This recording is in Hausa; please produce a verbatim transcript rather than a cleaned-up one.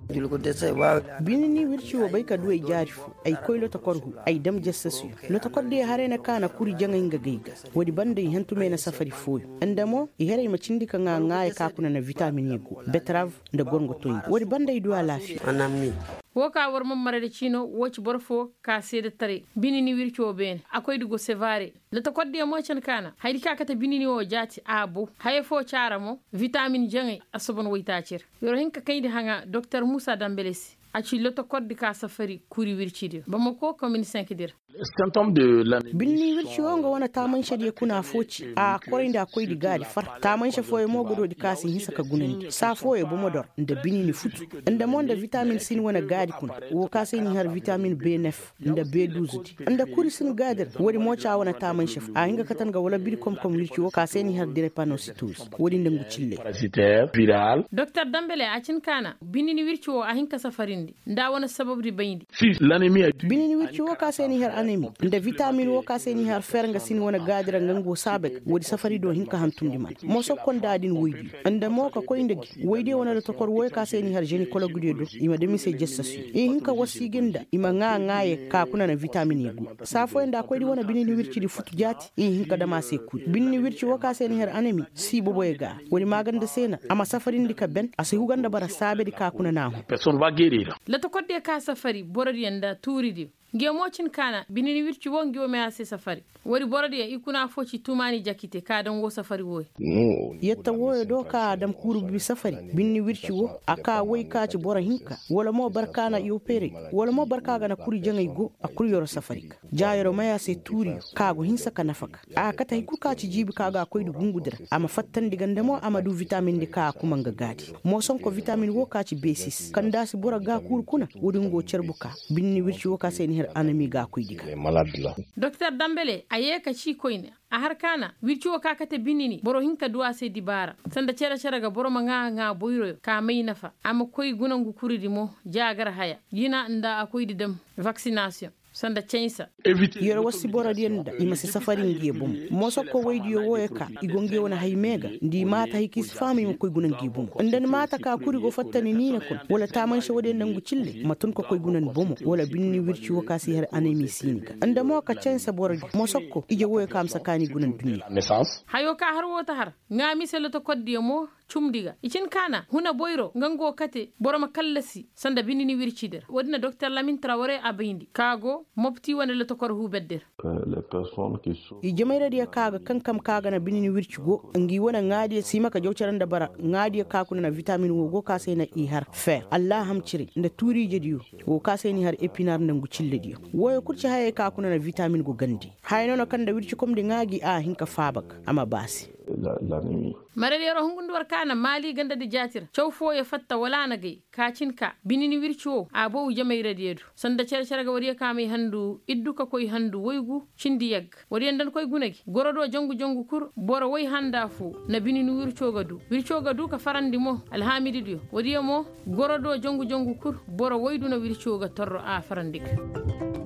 binini wirci wo bai ka duwai jarifu ai koi lota korhu ai dam jassasu lota kodde hare na kana kuri jangan ga gaiga wadi banda yi hantu mai na safari foyo andamo i hare macindi ka nga nga ya kakuna na vitamin yego betrav da gongo toyi wadi banda yi duwa lafi anami wo ka war mam mara de chino woch borfo ka sede tare binini wirci wo ben akoy dugo sevare lota kodde mo chan kana haydi ka kata binini wo jati abu hayfo charamo vitamin jangai asobon woytacir yoro hinka kaydi hanga docteur Moussa Dambelesi aci loto koddi ka safari kuri wircidi Bamako commune cinq dir symptôme de la binni wirci wongo wana taman shadi kuna foci a korinda akoy di gadi far taman sha foye mogodo di kasi hisa ka gunandi sa foye bo modor nda binini futu nda monda vitamin sin wana gadi kuna wo kasi ni har vitamin B neuf nda B douze nda kuri sin gadir wodi mocha wana taman sha a hinga katanga wala bir kom kom wirci wo kasi ni har drépanocytose wodi ndangu chille parasitaire viral docteur Dambele acin kana binini wirci wo a hinka safarindi nda wana sababri bayindi si l'anémie binini wirci wo kasi ni har anémie nda vitamin wo kasi ni har fer nga sin wana gadira ngango sabek wodi safari do hinka hantundi man mo sokkon dadin woydi anda mo ka koy ndegi woyde wona to kor woy kasi ni har gynécologue do ima demi se jessasu e hinka wasi genda ima nga ngaaye ka kuna na vitamin yego safo nda koy di wona binini wirci di futu jati e hinka dama se ku binini wirci wo kasi ni har anémie si bobo e ga wodi maganda sena ama safari ndika ben ase huganda bara sabe di ka kuna na personne va guérir la to kodde ka safari borodi yanda turidi gemocin kana binini wirci wongi o me ase safari wori borodi e ikuna foci tumani jakite ka dan wo safari wo yetta wo do ka dam kuru bi safari binni wirci wo aka woy ka ci bora hinka wala mo barkana yo pere wala mo barka ga na kuri jangay go akuri yoro safari jaayoro maya se turi ka go hinsa ka nafaka a kata ku ka ci jibi ka ga koy du gungudira ama fattan digande mo amadu vitamin di ka kuma ga gadi mo son ko vitamin wo ka ci B six kan dasi bora ga kur kuna wodin go cerbuka binni wirci wo ka se ni anami ga koy diga docteur Dambele aye ka ci koyne a har kana wirciwo ka kate binini boro hinka duwa se dibara sanda cera cera ga boro manga nga boyro ka mai nafa ama koy gunangu kuridi mo jagar haya yina nda akoy di dem vaccination sanda censa yoro wasi bora dienda ima se safari ngie bum mo sokko waydi yo woyeka igonge wona hay mega ndi mata hikis fami mo koy gunan gi bum ndan mata ka kuri go fattani ni ne kun wala taman she wode nangu cille matun ko koy gunan bum wala binni wirci wakasi har anemi sinika anda mo ka censa bora mo sokko ije woyeka am sakani gunan dunya naissance hayo ka har wota har ngami selo to koddi mo cumdiga icin kana huna boyro ngango kate boroma kallasi sanda binini wircider wadina docteur Lamine Traoré abayindi kago mopti wona le tokor hu bedder les personnes qui sont i jamayra dia kaga kankam kaga na binini wircigo ngi wona ngadi sima ka jawcaran da bara ngadi ka kuna na vitamin wo go ka sai na i har fer Allah ham ciri nda turi jediyo wo ka sai ni har epinar nangu cille diyo woyo kurci haye ka kuna na vitamin go gandi hayno no kanda wirci kom de ngagi a hinka fabak ama basi l'anémie marade yoro hungundu war kana mali ganda de jatir chawfo ya fatta wala na gai kacinka binini wirciwo abo jamay radiedu sanda cer cer ga wari ka mai handu idduka koy handu woygu cindi yag wari ndan koy gunagi gorodo jongu jongu kur boro woy handa fu na binini wirciwo gadu wirciwo gadu ka farandi mo alhamididio wari mo gorodo jongu jongu kur boro woydu na wirciwo ga torro a farandik